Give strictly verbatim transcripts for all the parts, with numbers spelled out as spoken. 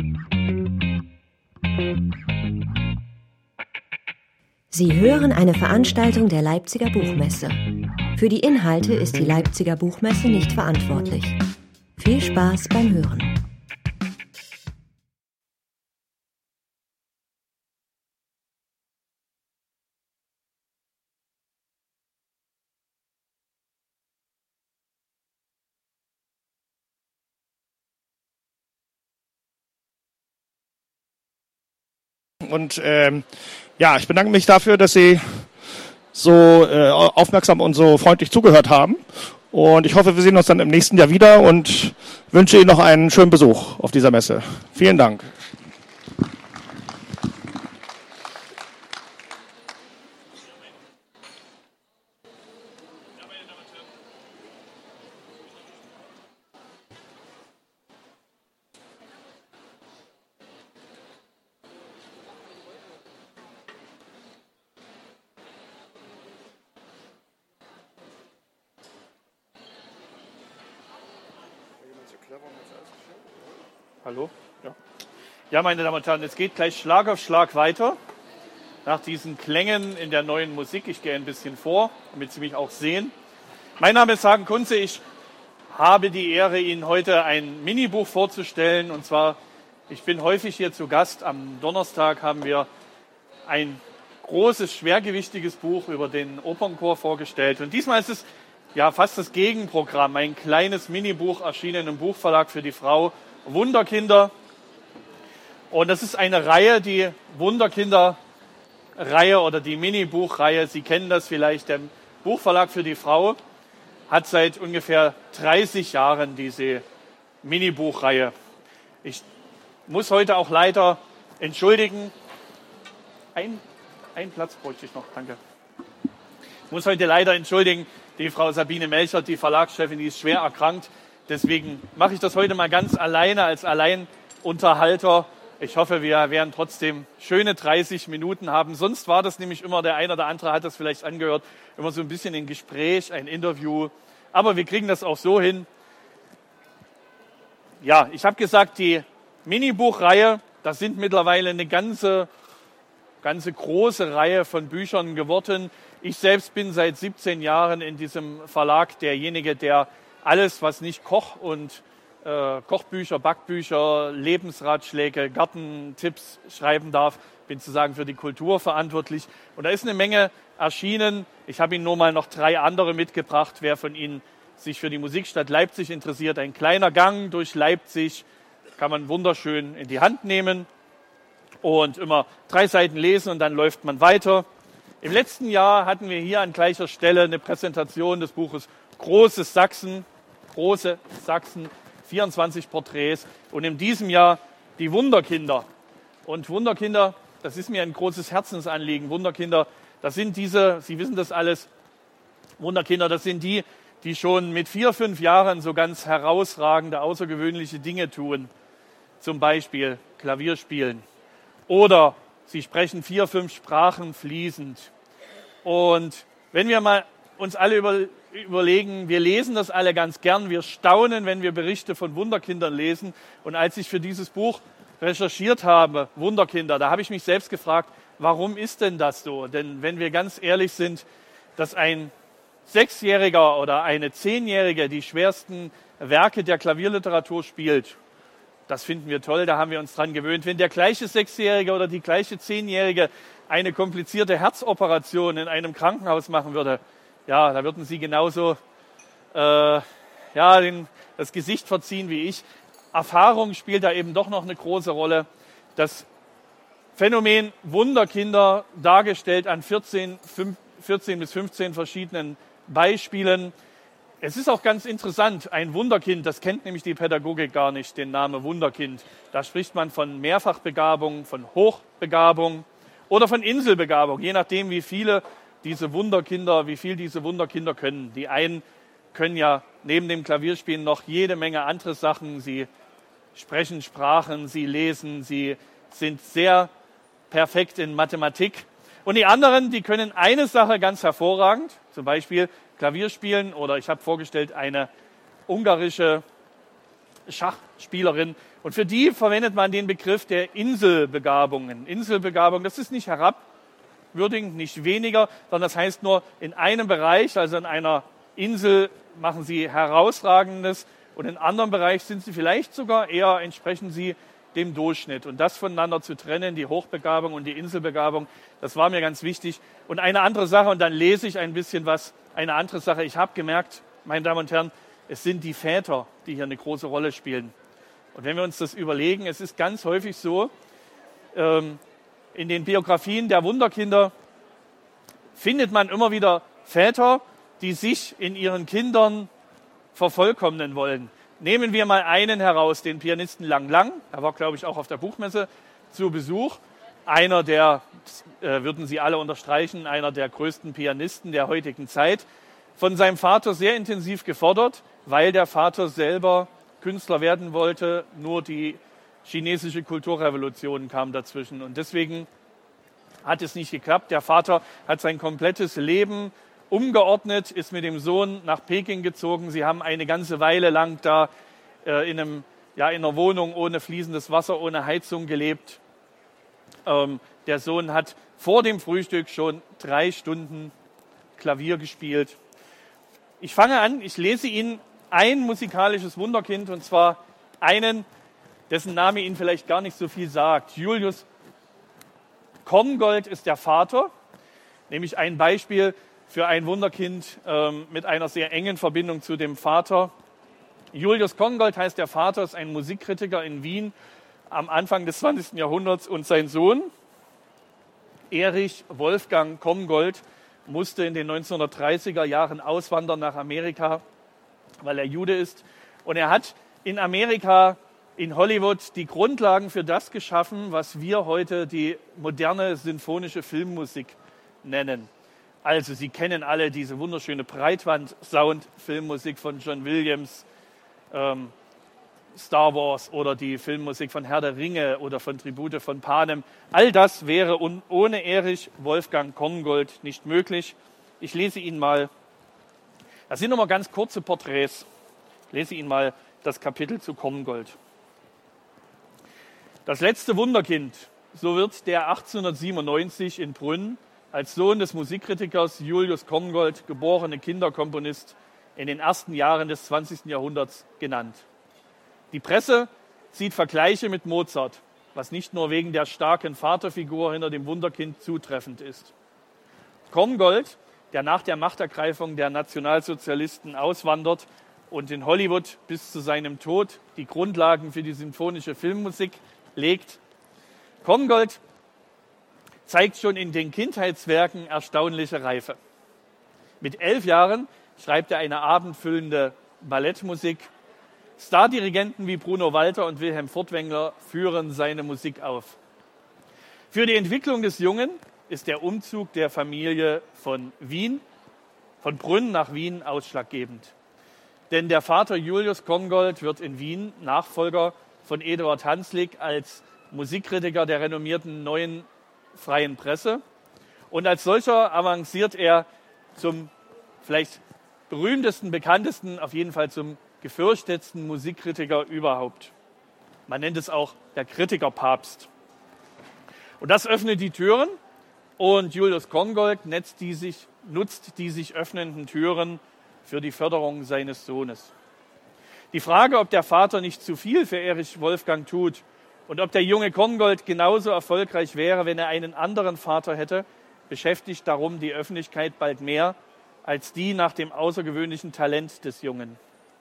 Sie hören eine Veranstaltung der Leipziger Buchmesse. Für die Inhalte ist die Leipziger Buchmesse nicht verantwortlich. Viel Spaß beim Hören. Und ähm, ja, ich bedanke mich dafür, dass Sie so äh, aufmerksam und so freundlich zugehört haben. Und ich hoffe, wir sehen uns dann im nächsten Jahr wieder und wünsche Ihnen noch einen schönen Besuch auf dieser Messe. Vielen Dank. Hallo? Ja. Ja, meine Damen und Herren, es geht gleich Schlag auf Schlag weiter. Nach diesen Klängen in der neuen Musik. Ich gehe ein bisschen vor, damit Sie mich auch sehen. Mein Name ist Hagen Kunze. Ich habe die Ehre, Ihnen heute ein Minibuch vorzustellen. Und zwar, ich bin häufig hier zu Gast. Am Donnerstag haben wir ein großes, schwergewichtiges Buch über den Opernchor vorgestellt. Und diesmal ist es ja fast das Gegenprogramm. Ein kleines Minibuch erschienen im Buchverlag für die Frau. Wunderkinder. Und das ist eine Reihe, die Wunderkinder-Reihe oder die Mini-Buchreihe. Sie kennen das vielleicht. Der Buchverlag für die Frau hat seit ungefähr dreißig Jahren diese Mini-Buchreihe. Ich muss heute auch leider entschuldigen. Ein, ein Platz bräuchte ich noch, danke. Ich muss heute leider entschuldigen, die Frau Sabine Melchert, die Verlagschefin, die ist schwer erkrankt. Deswegen mache ich das heute mal ganz alleine als Alleinunterhalter. Ich hoffe, wir werden trotzdem schöne dreißig Minuten haben. Sonst war das nämlich immer, der eine oder andere hat das vielleicht angehört, immer so ein bisschen ein Gespräch, ein Interview. Aber wir kriegen das auch so hin. Ja, ich habe gesagt, die Minibuchreihe, das sind mittlerweile eine ganze, ganze große Reihe von Büchern geworden. Ich selbst bin seit siebzehn Jahren in diesem Verlag derjenige, der alles, was nicht Koch und äh, Kochbücher, Backbücher, Lebensratschläge, Gartentipps schreiben darf, bin sozusagen für die Kultur verantwortlich. Und da ist eine Menge erschienen. Ich habe Ihnen nur mal noch drei andere mitgebracht. Wer von Ihnen sich für die Musikstadt Leipzig interessiert, ein kleiner Gang durch Leipzig, kann man wunderschön in die Hand nehmen und immer drei Seiten lesen und dann läuft man weiter. Im letzten Jahr hatten wir hier an gleicher Stelle eine Präsentation des Buches Großes Sachsen. Große Sachsen, vierundzwanzig Porträts. Und in diesem Jahr die Wunderkinder. Und Wunderkinder, das ist mir ein großes Herzensanliegen. Wunderkinder, das sind diese, Sie wissen das alles, Wunderkinder, das sind die, die schon mit vier, fünf Jahren so ganz herausragende, außergewöhnliche Dinge tun. Zum Beispiel Klavier spielen. Oder sie sprechen vier, fünf Sprachen fließend. Und wenn wir mal uns alle über überlegen, wir lesen das alle ganz gern, wir staunen, wenn wir Berichte von Wunderkindern lesen. Und als ich für dieses Buch recherchiert habe, Wunderkinder, da habe ich mich selbst gefragt, warum ist denn das so? Denn wenn wir ganz ehrlich sind, dass ein Sechsjähriger oder eine Zehnjährige die schwersten Werke der Klavierliteratur spielt, das finden wir toll, da haben wir uns dran gewöhnt. Wenn der gleiche Sechsjährige oder die gleiche Zehnjährige eine komplizierte Herzoperation in einem Krankenhaus machen würde, ja, da würden Sie genauso äh, ja, den, das Gesicht verziehen wie ich. Erfahrung spielt da eben doch noch eine große Rolle. Das Phänomen Wunderkinder, dargestellt an vierzehn, fünf, vierzehn bis fünfzehn verschiedenen Beispielen. Es ist auch ganz interessant, ein Wunderkind, das kennt nämlich die Pädagogik gar nicht, den Namen Wunderkind. Da spricht man von Mehrfachbegabung, von Hochbegabung oder von Inselbegabung, je nachdem, wie viele diese Wunderkinder, wie viel diese Wunderkinder können. Die einen können ja neben dem Klavierspielen noch jede Menge andere Sachen. Sie sprechen Sprachen, sie lesen, sie sind sehr perfekt in Mathematik. Und die anderen, die können eine Sache ganz hervorragend, zum Beispiel Klavier spielen, oder ich habe vorgestellt eine ungarische Schachspielerin Und für die verwendet man den Begriff der Inselbegabungen. Inselbegabung, das ist nicht herabwürdigend, nicht weniger, sondern das heißt nur, in einem Bereich, also in einer Insel, machen sie Herausragendes und in einem anderen Bereich sind sie vielleicht sogar eher, entsprechen sie dem Durchschnitt. Und das voneinander zu trennen, die Hochbegabung und die Inselbegabung, das war mir ganz wichtig. Und eine andere Sache, und dann lese ich ein bisschen was, eine andere Sache, ich habe gemerkt, meine Damen und Herren, es sind die Väter, die hier eine große Rolle spielen. Und wenn wir uns das überlegen, es ist ganz häufig so, ähm, in den Biografien der Wunderkinder findet man immer wieder Väter, die sich in ihren Kindern vervollkommnen wollen. Nehmen wir mal einen heraus, den Pianisten Lang Lang. Er war, glaube ich, auch auf der Buchmesse zu Besuch. Einer der, äh, würden Sie alle unterstreichen, einer der größten Pianisten der heutigen Zeit. Von seinem Vater sehr intensiv gefordert, weil der Vater selber Künstler werden wollte. Nur die chinesische Kulturrevolution kam dazwischen. Und deswegen hat es nicht geklappt. Der Vater hat sein komplettes Leben umgeordnet, ist mit dem Sohn nach Peking gezogen. Sie haben eine ganze Weile lang da äh, in, einem, ja, in einer Wohnung ohne fließendes Wasser, ohne Heizung gelebt. Ähm, der Sohn hat vor dem Frühstück schon drei Stunden Klavier gespielt. Ich fange an, ich lese Ihnen ein musikalisches Wunderkind, und zwar einen, dessen Name Ihnen vielleicht gar nicht so viel sagt. Julius Korngold ist der Vater, nämlich ein Beispiel für ein Wunderkind ähm, mit einer sehr engen Verbindung zu dem Vater. Julius Korngold heißt der Vater, ist ein Musikkritiker in Wien am Anfang des zwanzigsten Jahrhunderts, und sein Sohn Erich Wolfgang Korngold musste in den neunzehnhundertdreißiger Jahren auswandern nach Amerika, weil er Jude ist. Und er hat in Amerika, in Hollywood, die Grundlagen für das geschaffen, was wir heute die moderne sinfonische Filmmusik nennen. Also Sie kennen alle diese wunderschöne Breitband-Sound-Filmmusik von John Williams, ähm, Star Wars oder die Filmmusik von Herr der Ringe oder von Tribute von Panem. All das wäre ohne Erich Wolfgang Korngold nicht möglich. Ich lese Ihnen mal, das sind nochmal ganz kurze Porträts, ich lese Ihnen mal das Kapitel zu Korngold. Das letzte Wunderkind, so wird der achtzehnhundertsiebenundneunzig in Brünn als Sohn des Musikkritikers Julius Korngold geborene Kinderkomponist in den ersten Jahren des zwanzigsten Jahrhunderts genannt. Die Presse zieht Vergleiche mit Mozart, was nicht nur wegen der starken Vaterfigur hinter dem Wunderkind zutreffend ist. Korngold, der nach der Machtergreifung der Nationalsozialisten auswandert und in Hollywood bis zu seinem Tod die Grundlagen für die sinfonische Filmmusik legt. Korngold zeigt schon in den Kindheitswerken erstaunliche Reife. Mit elf Jahren schreibt er eine abendfüllende Ballettmusik. Stardirigenten wie Bruno Walter und Wilhelm Furtwängler führen seine Musik auf. Für die Entwicklung des Jungen ist der Umzug der Familie von Wien, von Brünn nach Wien ausschlaggebend. Denn der Vater Julius Korngold wird in Wien Nachfolger von Eduard Hanslick als Musikkritiker der renommierten Neuen Freien Presse. Und als solcher avanciert er zum vielleicht berühmtesten, bekanntesten, auf jeden Fall zum gefürchtetsten Musikkritiker überhaupt. Man nennt es auch der Kritikerpapst. Und das öffnet die Türen, und Julius Korngold nutzt die sich, nutzt die sich öffnenden Türen für die Förderung seines Sohnes. Die Frage, ob der Vater nicht zu viel für Erich Wolfgang tut und ob der junge Korngold genauso erfolgreich wäre, wenn er einen anderen Vater hätte, beschäftigt darum die Öffentlichkeit bald mehr als die nach dem außergewöhnlichen Talent des Jungen.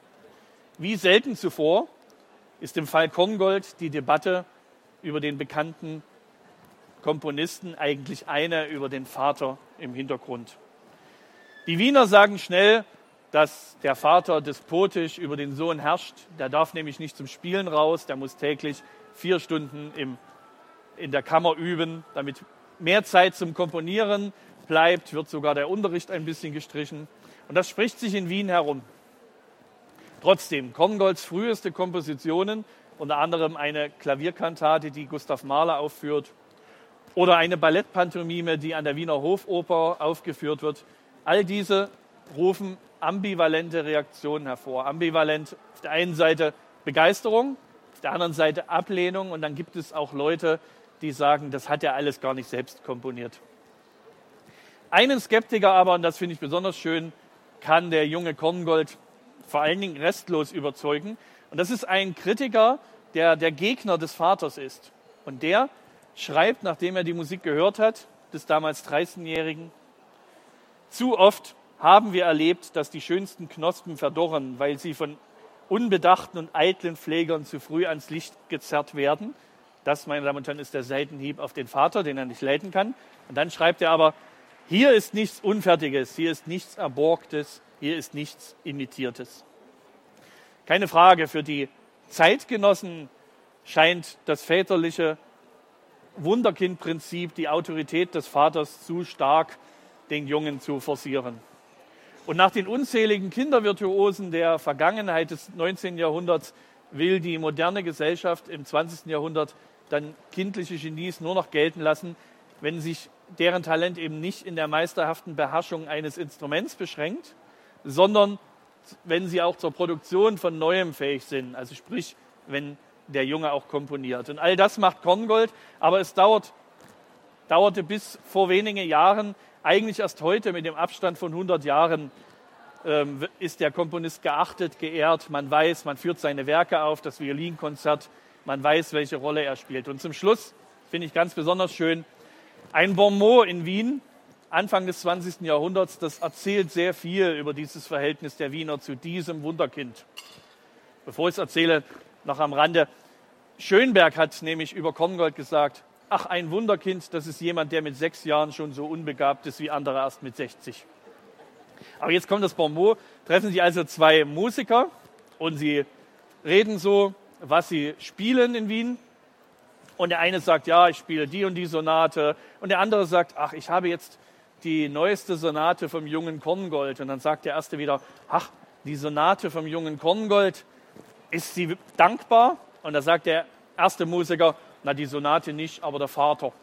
Wie selten zuvor ist im Fall Korngold die Debatte über den bekannten Komponisten eigentlich eine über den Vater im Hintergrund. Die Wiener sagen schnell, dass der Vater despotisch über den Sohn herrscht. Der darf nämlich nicht zum Spielen raus, der muss täglich vier Stunden im, in der Kammer üben, damit mehr Zeit zum Komponieren bleibt, wird sogar der Unterricht ein bisschen gestrichen. Und das spricht sich in Wien herum. Trotzdem, Korngolds früheste Kompositionen, unter anderem eine Klavierkantate, die Gustav Mahler aufführt, oder eine Ballettpantomime, die an der Wiener Hofoper aufgeführt wird, all diese rufen ambivalente Reaktionen hervor. Ambivalent auf der einen Seite Begeisterung, auf der anderen Seite Ablehnung und dann gibt es auch Leute, die sagen, das hat er alles gar nicht selbst komponiert. Einen Skeptiker aber, und das finde ich besonders schön, kann der junge Korngold vor allen Dingen restlos überzeugen. Und das ist ein Kritiker, der der Gegner des Vaters ist. Und der schreibt, nachdem er die Musik gehört hat, des damals dreizehnjährigen, zu oft haben wir erlebt, dass die schönsten Knospen verdorren, weil sie von unbedachten und eitlen Pflegern zu früh ans Licht gezerrt werden. Das, meine Damen und Herren, ist der Seitenhieb auf den Vater, den er nicht leiten kann. Und dann schreibt er aber, hier ist nichts Unfertiges, hier ist nichts Erborgtes, hier ist nichts Imitiertes. Keine Frage, für die Zeitgenossen scheint das väterliche Wunderkindprinzip, die Autorität des Vaters zu stark den Jungen zu forcieren. Und nach den unzähligen Kindervirtuosen der Vergangenheit des neunzehnten Jahrhunderts will die moderne Gesellschaft im zwanzigsten Jahrhundert dann kindliche Genies nur noch gelten lassen, wenn sich deren Talent eben nicht in der meisterhaften Beherrschung eines Instruments beschränkt, sondern wenn sie auch zur Produktion von Neuem fähig sind, also sprich, wenn der Junge auch komponiert. Und all das macht Korngold, aber es dauert, dauerte bis vor wenigen Jahren, eigentlich erst heute mit dem Abstand von hundert Jahren, ähm, ist der Komponist geachtet, geehrt, man weiß, man führt seine Werke auf, das Violinkonzert, man weiß, welche Rolle er spielt. Und zum Schluss finde ich ganz besonders schön, ein Bonmot in Wien, Anfang des zwanzigsten Jahrhunderts, das erzählt sehr viel über dieses Verhältnis der Wiener zu diesem Wunderkind. Bevor ich es erzähle, noch am Rande. Schönberg hat nämlich über Korngold gesagt, ach, ein Wunderkind, das ist jemand, der mit sechs Jahren schon so unbegabt ist wie andere erst mit sechzig. Aber jetzt kommt das Bonmot, treffen Sie also zwei Musiker und sie reden so, was sie spielen in Wien. Und der eine sagt, ja, ich spiele die und die Sonate. Und der andere sagt, ach, ich habe jetzt die neueste Sonate vom jungen Korngold. Und dann sagt der erste wieder, ach, die Sonate vom jungen Korngold, ist sie dankbar? Und da sagt der erste Musiker, na, die Sonate nicht, aber der Vater.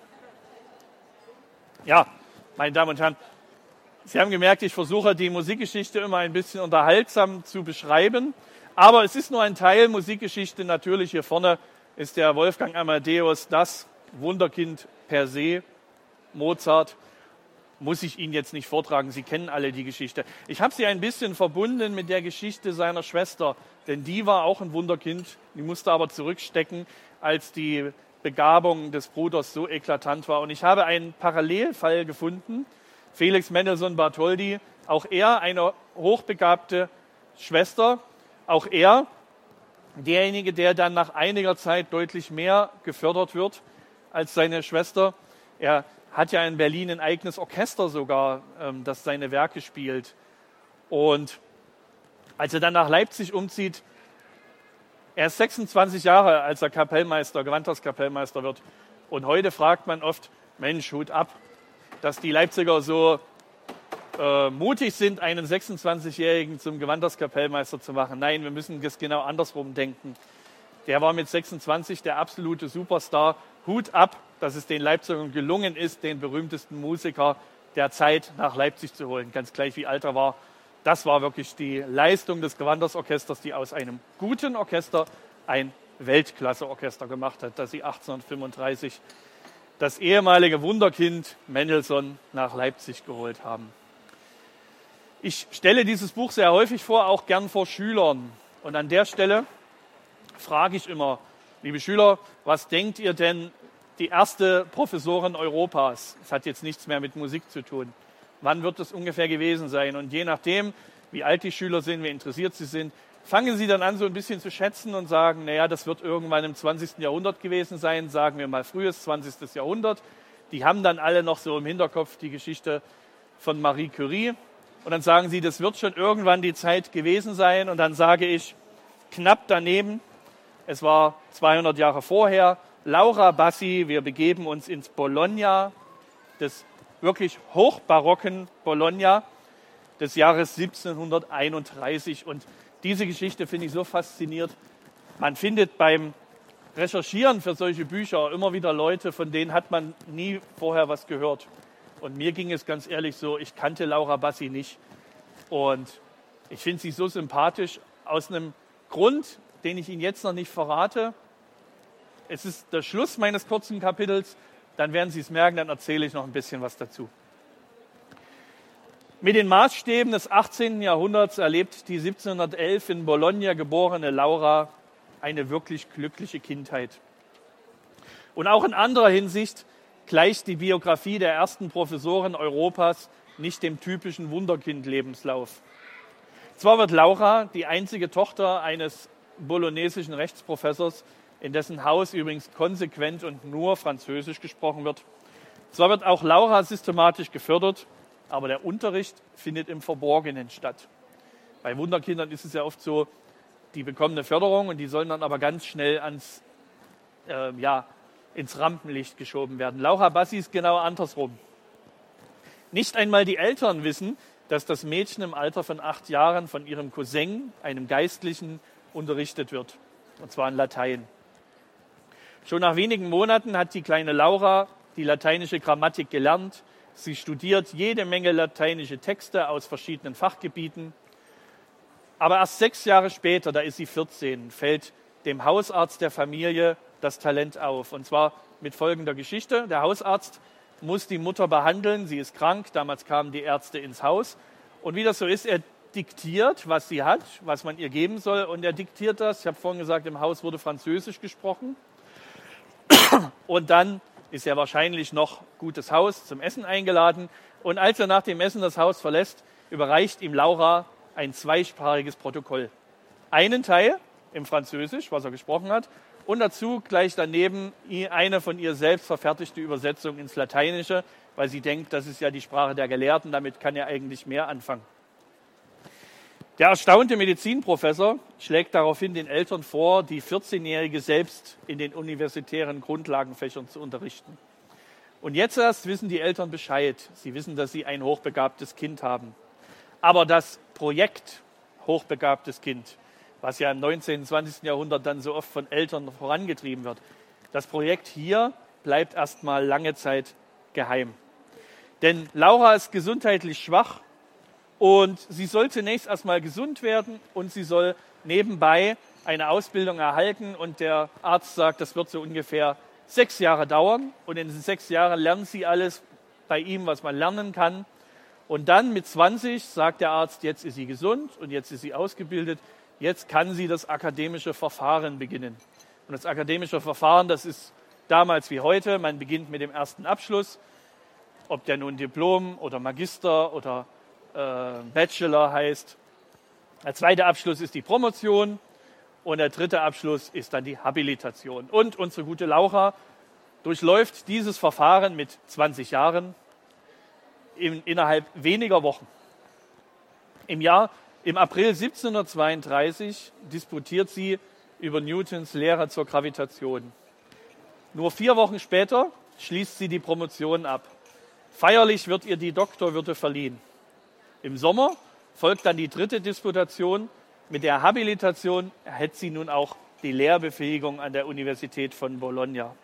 Ja, meine Damen und Herren, Sie haben gemerkt, ich versuche die Musikgeschichte immer ein bisschen unterhaltsam zu beschreiben. Aber es ist nur ein Teil Musikgeschichte. Natürlich hier vorne ist der Wolfgang Amadeus das Wunderkind per se. Mozart muss ich Ihnen jetzt nicht vortragen. Sie kennen alle die Geschichte. Ich habe sie ein bisschen verbunden mit der Geschichte seiner Schwester, denn die war auch ein Wunderkind. Die musste aber zurückstecken, als die Begabung des Bruders so eklatant war. Und ich habe einen Parallelfall gefunden. Felix Mendelssohn Bartholdy, auch er eine hochbegabte Schwester, auch er derjenige, der dann nach einiger Zeit deutlich mehr gefördert wird als seine Schwester. Er hat ja in Berlin ein eigenes Orchester sogar, das seine Werke spielt. Und als er dann nach Leipzig umzieht, er ist sechsundzwanzig Jahre, als er Kapellmeister, Gewandhauskapellmeister wird. Und heute fragt man oft, Mensch, Hut ab, dass die Leipziger so äh, mutig sind, einen sechsundzwanzigjährigen zum Gewandhauskapellmeister zu machen. Nein, wir müssen das genau andersrum denken. Der war mit sechsundzwanzig der absolute Superstar. Hut ab, dass es den Leipzigern gelungen ist, den berühmtesten Musiker der Zeit nach Leipzig zu holen. Ganz gleich, wie alt er war. Das war wirklich die Leistung des Gewandhausorchesters, die aus einem guten Orchester ein Weltklasse-Orchester gemacht hat, das sie achtzehnhundertfünfunddreißig das ehemalige Wunderkind Mendelssohn nach Leipzig geholt haben. Ich stelle dieses Buch sehr häufig vor, auch gern vor Schülern. Und an der Stelle frage ich immer, liebe Schüler, was denkt ihr denn, die erste Professorin Europas? Das hat jetzt nichts mehr mit Musik zu tun. Wann wird es ungefähr gewesen sein? Und je nachdem, wie alt die Schüler sind, wie interessiert sie sind, fangen sie dann an, so ein bisschen zu schätzen und sagen, naja, das wird irgendwann im zwanzigsten Jahrhundert gewesen sein, sagen wir mal frühes zwanzigstes Jahrhundert. Die haben dann alle noch so im Hinterkopf die Geschichte von Marie Curie. Und dann sagen sie, das wird schon irgendwann die Zeit gewesen sein. Und dann sage ich, knapp daneben, es war zweihundert Jahre vorher, Laura Bassi, wir begeben uns ins Bologna, des wirklich hochbarocken Bologna des Jahres siebzehnhunderteinunddreißig. Und diese Geschichte finde ich so faszinierend. Man findet beim Recherchieren für solche Bücher immer wieder Leute, von denen hat man nie vorher was gehört. Und mir ging es ganz ehrlich so, ich kannte Laura Bassi nicht. Und ich finde sie so sympathisch aus einem Grund, den ich Ihnen jetzt noch nicht verrate. Es ist der Schluss meines kurzen Kapitels, dann werden Sie es merken, dann erzähle ich noch ein bisschen was dazu. Mit den Maßstäben des achtzehnten Jahrhunderts erlebt die siebzehnhundertelf in Bologna geborene Laura eine wirklich glückliche Kindheit. Und auch in anderer Hinsicht gleicht die Biografie der ersten Professorin Europas nicht dem typischen Wunderkind-Lebenslauf. Zwar wird Laura die einzige Tochter eines bolognesischen Rechtsprofessors, in dessen Haus übrigens konsequent und nur Französisch gesprochen wird. Zwar wird auch Laura systematisch gefördert, aber der Unterricht findet im Verborgenen statt. Bei Wunderkindern ist es ja oft so, die bekommen eine Förderung und die sollen dann aber ganz schnell ans, äh, ja, ins Rampenlicht geschoben werden. Laura Bassi ist genau andersrum. Nicht einmal die Eltern wissen, dass das Mädchen im Alter von acht Jahren von ihrem Cousin, einem Geistlichen, unterrichtet wird, und zwar in Latein. Schon nach wenigen Monaten hat die kleine Laura die lateinische Grammatik gelernt. Sie studiert jede Menge lateinische Texte aus verschiedenen Fachgebieten. Aber erst sechs Jahre später, da ist sie vierzehn, fällt dem Hausarzt der Familie das Talent auf. Und zwar mit folgender Geschichte. Der Hausarzt muss die Mutter behandeln, sie ist krank, damals kamen die Ärzte ins Haus. Und wie das so ist, er diktiert, was sie hat, was man ihr geben soll. Und er diktiert das, ich habe vorhin gesagt, im Haus wurde Französisch gesprochen. Und dann ist er wahrscheinlich noch gutes Haus zum Essen eingeladen. Und als er nach dem Essen das Haus verlässt, überreicht ihm Laura ein zweisprachiges Protokoll. Einen Teil im Französisch, was er gesprochen hat, und dazu gleich daneben eine von ihr selbst verfertigte Übersetzung ins Lateinische, weil sie denkt, das ist ja die Sprache der Gelehrten, damit kann er eigentlich mehr anfangen. Der erstaunte Medizinprofessor schlägt daraufhin den Eltern vor, die vierzehnjährige selbst in den universitären Grundlagenfächern zu unterrichten. Und jetzt erst wissen die Eltern Bescheid. Sie wissen, dass sie ein hochbegabtes Kind haben. Aber das Projekt hochbegabtes Kind, was ja im neunzehnten und zwanzigsten Jahrhundert dann so oft von Eltern vorangetrieben wird, das Projekt hier bleibt erstmal lange Zeit geheim. Denn Laura ist gesundheitlich schwach und sie soll zunächst erstmal gesund werden und sie soll nebenbei eine Ausbildung erhalten. Und der Arzt sagt, das wird so ungefähr sechs Jahre dauern. Und in diesen sechs Jahren lernt sie alles bei ihm, was man lernen kann. Und dann mit zwanzig sagt der Arzt, jetzt ist sie gesund und jetzt ist sie ausgebildet. Jetzt kann sie das akademische Verfahren beginnen. Und das akademische Verfahren, das ist damals wie heute. Man beginnt mit dem ersten Abschluss, ob der nun Diplom oder Magister oder äh, Bachelor heißt. Der zweite Abschluss ist die Promotion und der dritte Abschluss ist dann die Habilitation. Und unsere gute Laura durchläuft dieses Verfahren mit zwanzig Jahren in, innerhalb weniger Wochen. Im Jahr Im April siebzehnhundertzweiunddreißig disputiert sie über Newtons Lehre zur Gravitation. Nur vier Wochen später schließt sie die Promotion ab. Feierlich wird ihr die Doktorwürde verliehen. Im Sommer folgt dann die dritte Disputation. Mit der Habilitation erhält sie nun auch die Lehrbefähigung an der Universität von Bologna.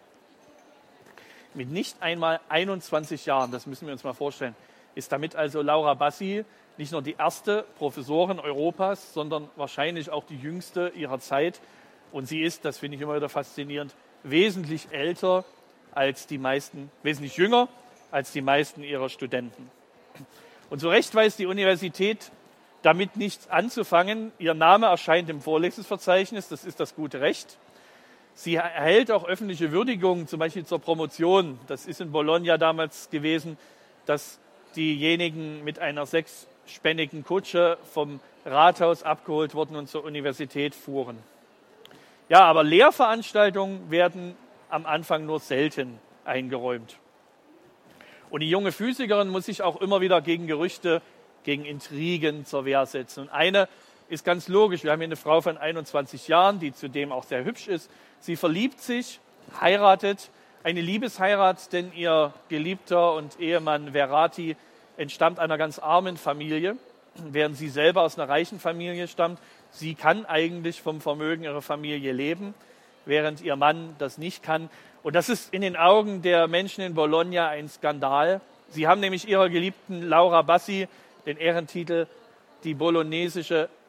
Mit nicht einmal einundzwanzig Jahren, das müssen wir uns mal vorstellen, ist damit also Laura Bassi nicht nur die erste Professorin Europas, sondern wahrscheinlich auch die jüngste ihrer Zeit. Und sie ist, das finde ich immer wieder faszinierend, wesentlich älter als die meisten, wesentlich jünger als die meisten ihrer Studenten. Und zu Recht weiß die Universität damit nichts anzufangen. Ihr Name erscheint im Vorlesungsverzeichnis, das ist das gute Recht. Sie erhält auch öffentliche Würdigungen, zum Beispiel zur Promotion. Das ist in Bologna damals gewesen, dass diejenigen mit einer sechsspännigen Kutsche vom Rathaus abgeholt wurden und zur Universität fuhren. Ja, aber Lehrveranstaltungen werden am Anfang nur selten eingeräumt. Und die junge Physikerin muss sich auch immer wieder gegen Gerüchte, gegen Intrigen zur Wehr setzen. Und eine ist ganz logisch. Wir haben hier eine Frau von einundzwanzig Jahren, die zudem auch sehr hübsch ist. Sie verliebt sich, heiratet, eine Liebesheirat, denn ihr Geliebter und Ehemann Verratti entstammt einer ganz armen Familie, während sie selber aus einer reichen Familie stammt. Sie kann eigentlich vom Vermögen ihrer Familie leben, während ihr Mann das nicht kann. Und das ist in den Augen der Menschen in Bologna ein Skandal. Sie haben nämlich ihrer geliebten Laura Bassi den Ehrentitel die bolognesische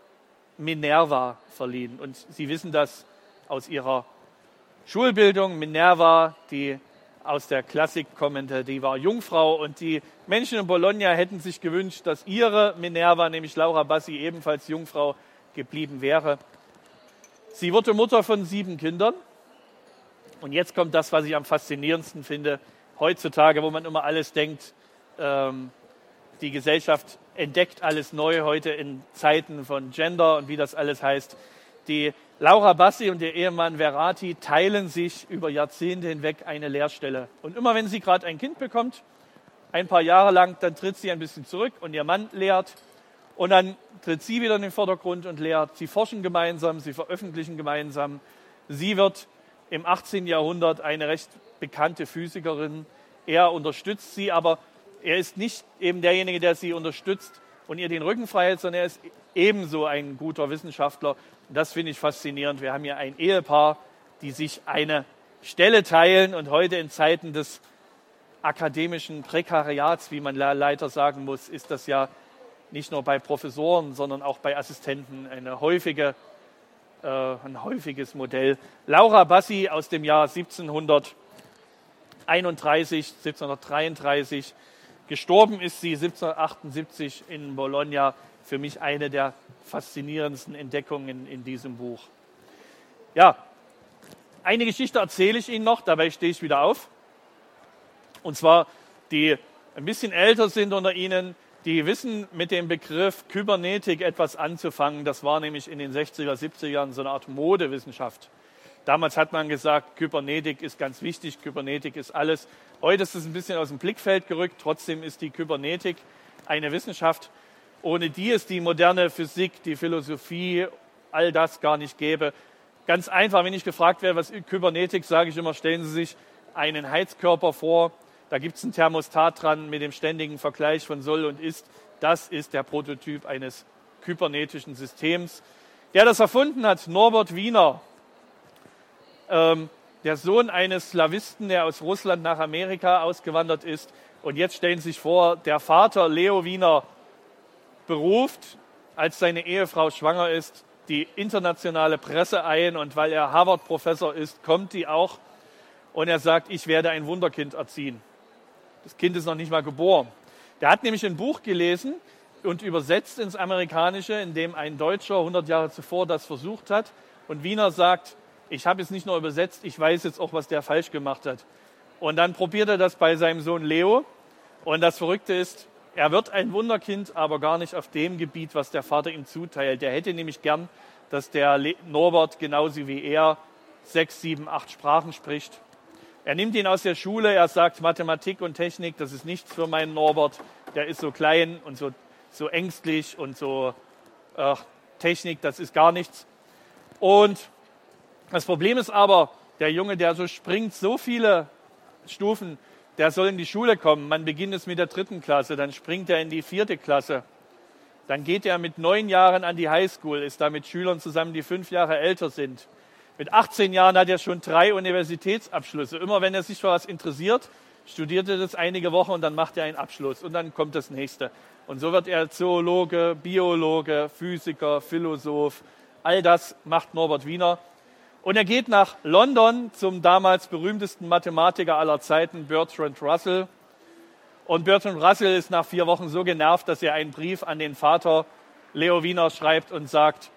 Minerva verliehen. Und Sie wissen das aus Ihrer Schulbildung. Minerva, die aus der Klassik kommende, die war Jungfrau. Und die Menschen in Bologna hätten sich gewünscht, dass ihre Minerva, nämlich Laura Bassi, ebenfalls Jungfrau geblieben wäre. Sie wurde Mutter von sieben Kindern. Und jetzt kommt das, was ich am faszinierendsten finde. Heutzutage, wo man immer alles denkt, ähm, die Gesellschaft entdeckt alles neu, heute in Zeiten von Gender und wie das alles heißt. Die Laura Bassi und ihr Ehemann Verratti teilen sich über Jahrzehnte hinweg eine Lehrstelle. Und immer wenn sie gerade ein Kind bekommt, ein paar Jahre lang, dann tritt sie ein bisschen zurück und ihr Mann lehrt. Und dann tritt sie wieder in den Vordergrund und lehrt. Sie forschen gemeinsam, sie veröffentlichen gemeinsam. Sie wird im achtzehnten Jahrhundert eine recht bekannte Physikerin. Er unterstützt sie, aber er ist nicht eben derjenige, der sie unterstützt und ihr den Rücken frei hält, sondern er ist ebenso ein guter Wissenschaftler. Und das finde ich faszinierend. Wir haben hier ein Ehepaar, die sich eine Stelle teilen. Und heute in Zeiten des akademischen Prekariats, wie man leider sagen muss, ist das ja nicht nur bei Professoren, sondern auch bei Assistenten eine häufige, äh, ein häufiges Modell. Laura Bassi aus dem Jahr siebzehnhunderteinunddreißig, siebzehnhundertdreiunddreißig. Gestorben ist sie siebzehnhundertachtundsiebzig in Bologna. Für mich eine der faszinierendsten Entdeckungen in diesem Buch. Ja, eine Geschichte erzähle ich Ihnen noch, dabei stehe ich wieder auf. Und zwar, die ein bisschen älter sind unter Ihnen, die wissen mit dem Begriff Kybernetik etwas anzufangen. Das war nämlich in den sechziger, siebziger Jahren so eine Art Modewissenschaft. Damals hat man gesagt, Kybernetik ist ganz wichtig, Kybernetik ist alles. Heute ist es ein bisschen aus dem Blickfeld gerückt, trotzdem ist die Kybernetik eine Wissenschaft, ohne die es die moderne Physik, die Philosophie, all das gar nicht gäbe. Ganz einfach, wenn ich gefragt werde, was ist Kybernetik, sage ich immer, stellen Sie sich einen Heizkörper vor, da gibt es ein Thermostat dran mit dem ständigen Vergleich von soll und ist. Das ist der Prototyp eines kybernetischen Systems. Der das erfunden hat, Norbert Wiener, ähm, der Sohn eines Slawisten, der aus Russland nach Amerika ausgewandert ist. Und jetzt stellen Sie sich vor, der Vater Leo Wiener beruft, als seine Ehefrau schwanger ist, die internationale Presse ein. Und weil er Harvard-Professor ist, kommt die auch. Und er sagt, ich werde ein Wunderkind erziehen. Das Kind ist noch nicht mal geboren. Der hat nämlich ein Buch gelesen und übersetzt ins Amerikanische, in dem ein Deutscher hundert Jahre zuvor das versucht hat. Und Wiener sagt, ich habe es nicht nur übersetzt, ich weiß jetzt auch, was der falsch gemacht hat. Und dann probiert er das bei seinem Sohn Leo. Und das Verrückte ist, er wird ein Wunderkind, aber gar nicht auf dem Gebiet, was der Vater ihm zuteilt. Der hätte nämlich gern, dass der Norbert genauso wie er sechs, sieben, acht Sprachen spricht. Er nimmt ihn aus der Schule, er sagt, Mathematik und Technik, das ist nichts für meinen Norbert. Der ist so klein und so, so ängstlich und so äh, Technik, das ist gar nichts. Und das Problem ist aber, der Junge, der so springt, so viele Stufen, der soll in die Schule kommen. Man beginnt es mit der dritten Klasse, dann springt er in die vierte Klasse. Dann geht er mit neun Jahren an die Highschool, ist da mit Schülern zusammen, die fünf Jahre älter sind. Mit achtzehn Jahren hat er schon drei Universitätsabschlüsse. Immer wenn er sich für was interessiert, studiert er das einige Wochen und dann macht er einen Abschluss. Und dann kommt das nächste. Und so wird er Zoologe, Biologe, Physiker, Philosoph. All das macht Norbert Wiener. Und er geht nach London zum damals berühmtesten Mathematiker aller Zeiten, Bertrand Russell. Und Bertrand Russell ist nach vier Wochen so genervt, dass er einen Brief an den Vater Leo Wiener schreibt und sagt,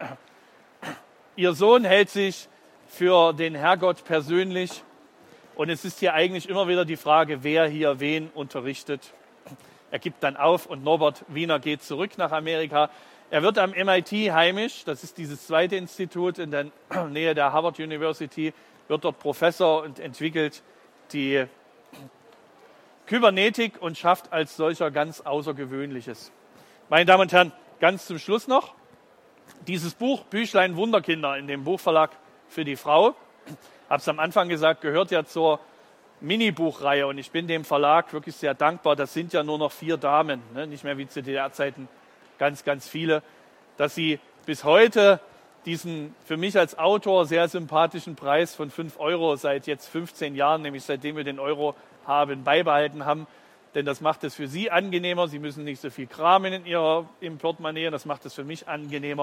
Ihr Sohn hält sich für den Herrgott persönlich. Und es ist hier eigentlich immer wieder die Frage, wer hier wen unterrichtet. Er gibt dann auf und Norbert Wiener geht zurück nach Amerika. Er wird am M I T heimisch, das ist dieses zweite Institut in der Nähe der Harvard University, wird dort Professor und entwickelt die Kybernetik und schafft als solcher ganz Außergewöhnliches. Meine Damen und Herren, ganz zum Schluss noch, dieses Buch Büchlein Wunderkinder in dem Buchverlag für die Frau, habe es am Anfang gesagt, gehört ja zur Mini-Buchreihe und ich bin dem Verlag wirklich sehr dankbar. Das sind ja nur noch vier Damen, ne? Nicht mehr wie zu D D R-Zeiten ganz, ganz viele, dass sie bis heute diesen für mich als Autor sehr sympathischen Preis von fünf Euro seit jetzt fünfzehn Jahren, nämlich seitdem wir den Euro haben, beibehalten haben. Denn das macht es für Sie angenehmer. Sie müssen nicht so viel kramen in Ihrer, im Portemonnaie. Das macht es für mich angenehmer.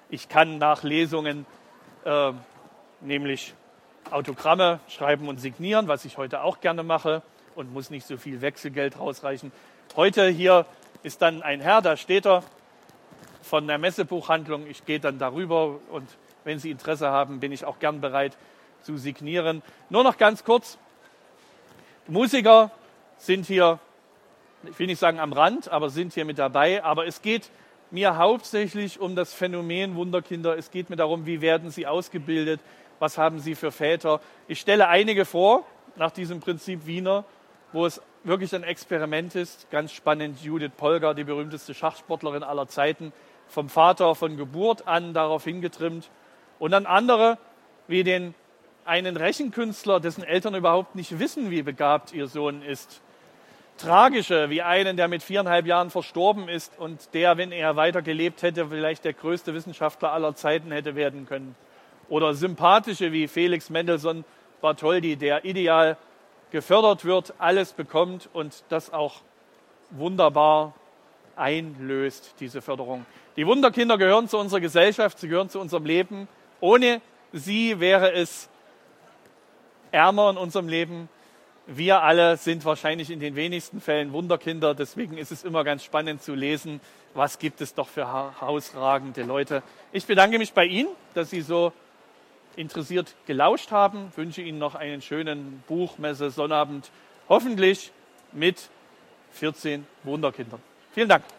Ich kann nach Lesungen äh, nämlich Autogramme schreiben und signieren, was ich heute auch gerne mache und muss nicht so viel Wechselgeld rausreichen. Heute hier ist dann ein Herr, da steht er von der Messebuchhandlung. Ich gehe dann darüber und wenn Sie Interesse haben, bin ich auch gern bereit zu signieren. Nur noch ganz kurz. Musiker sind hier, ich will nicht sagen am Rand, aber sind hier mit dabei. Aber es geht mir hauptsächlich um das Phänomen Wunderkinder. Es geht mir darum, wie werden sie ausgebildet, was haben sie für Väter. Ich stelle einige vor, nach diesem Prinzip Wiener, wo es wirklich ein Experiment ist. Ganz spannend, Judith Polgar, die berühmteste Schachsportlerin aller Zeiten, vom Vater von Geburt an darauf hingetrimmt. Und dann andere, wie den einen Rechenkünstler, dessen Eltern überhaupt nicht wissen, wie begabt ihr Sohn ist. Tragische, wie einen, der mit viereinhalb Jahren verstorben ist und der, wenn er weiter gelebt hätte, vielleicht der größte Wissenschaftler aller Zeiten hätte werden können. Oder sympathische, wie Felix Mendelssohn Bartholdy, der ideal gefördert wird, alles bekommt und das auch wunderbar einlöst, diese Förderung. Die Wunderkinder gehören zu unserer Gesellschaft, sie gehören zu unserem Leben. Ohne sie wäre es ärmer in unserem Leben. Wir alle sind wahrscheinlich in den wenigsten Fällen Wunderkinder. Deswegen ist es immer ganz spannend zu lesen, was gibt es doch für herausragende Leute. Ich bedanke mich bei Ihnen, dass Sie so interessiert gelauscht haben. Ich wünsche Ihnen noch einen schönen Buchmesse-Sonnabend, hoffentlich mit vierzehn Wunderkindern. Vielen Dank.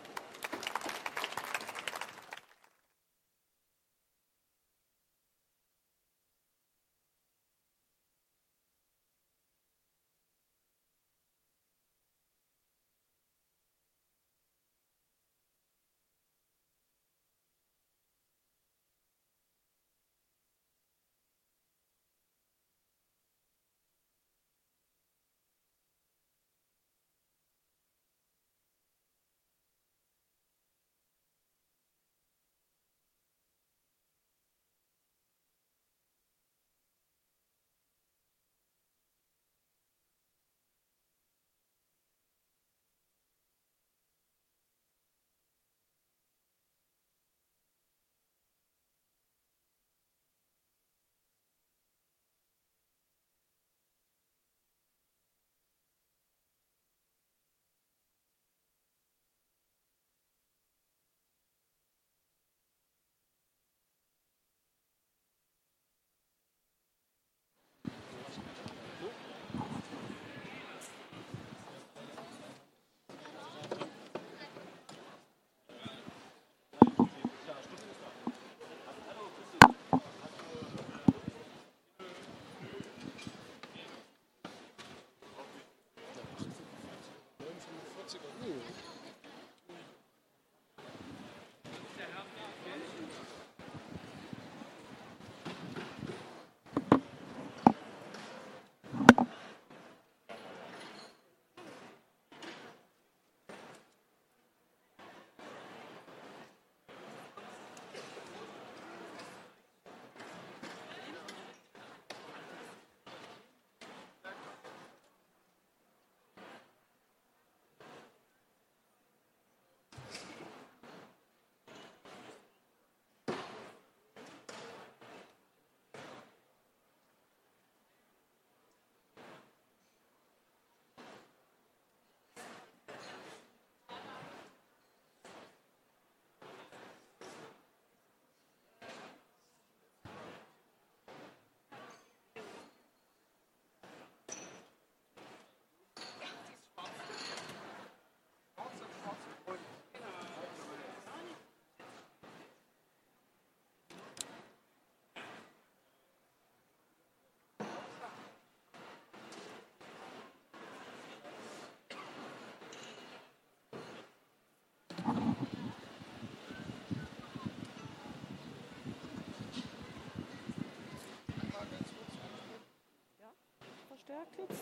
Verstärkt jetzt?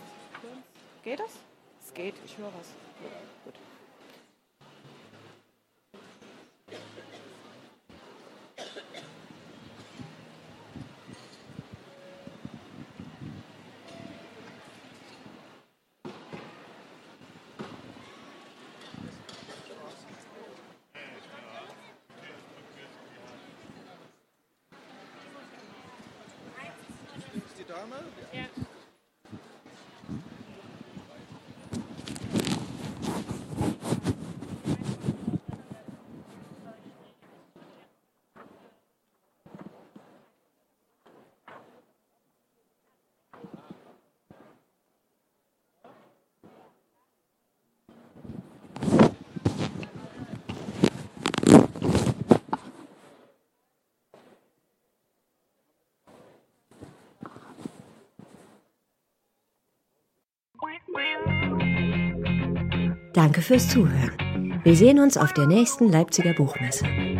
Geht das? Es geht, ich höre was. Gut. Danke fürs Zuhören. Wir sehen uns auf der nächsten Leipziger Buchmesse.